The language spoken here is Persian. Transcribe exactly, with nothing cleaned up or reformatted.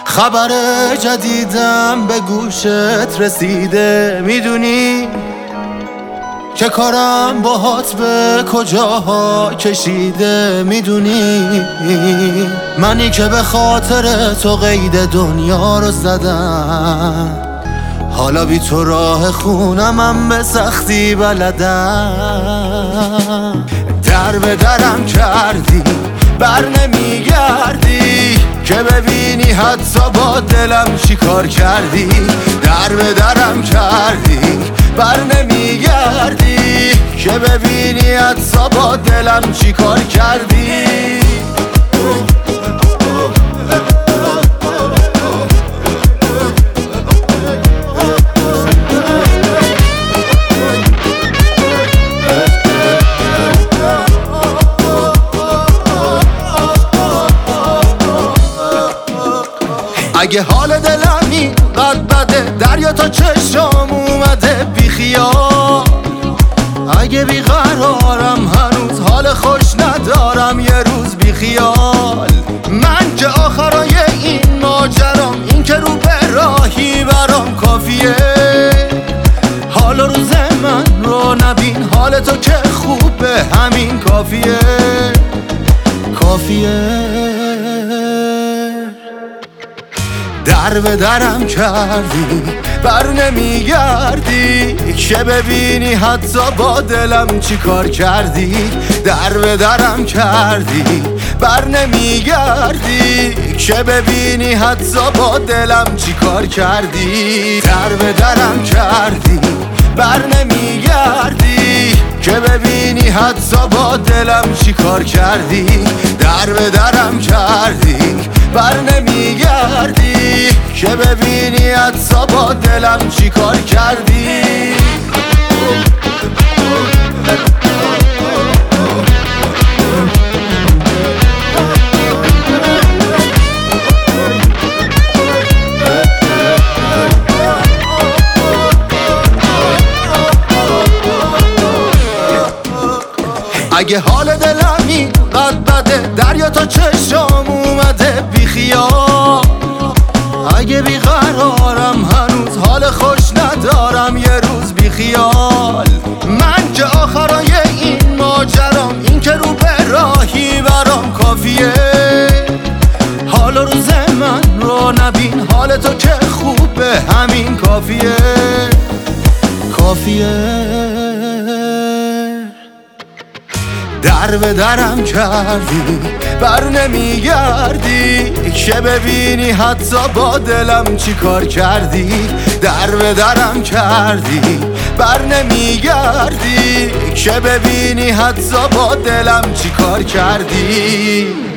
خبر جدیدم به گوشت رسیده، میدونی که کارم باهات به کجاها کشیده، میدونی منی که به خاطر تو قید دنیا رو زدم، حالا بی تو راه خونمم به سختی بلدم. در به درم کردی بر نمیگردی که ببینی حتی با دلم چی کار کردی. در به درم کردی بر نمیگردی که ببینی حتی با دلم چی کار کردی. اگه حال دلم اینقدر بده، دریا تا چشم اومده بیخیال. اگه بیقرارم هنوز حال خوش ندارم یه روز بیخیال. من که آخرای این ماجرام این که رو به راهی برام کافیه. حال روز من رو نبین، حال تو که خوبه همین کافیه کافیه. در به درم کردی بر نمیگردی که ببینی حتی با دلم چی کار کردی. در به درم کردی بر نمیگردی که ببینی حتی با دلم چی کار کردی. در به درم کردی بر نمیگردی که ببینی حتی با دلم چی کار کردی. در به درم کردی بر نمیگردی که ببینی حتی با دلم چی کار کردی. اگه حال دلم اینقدر بده، دریا تا چشم اومده بیخیال. اگه بیقرارم هنوز حال خوش ندارم یه روز بیخیال. من که آخرای این ماجرام این که رو به راهی برام کافیه. حال روز من رو نبین، حال تو که خوبه همین کافیه کافیه. در به درم کردی بر نمیگردی که ببینی حتی با دلم چی کار کردی. در به درم کردی بر نمیگردی که ببینی حتی با دلم چی کار کردی.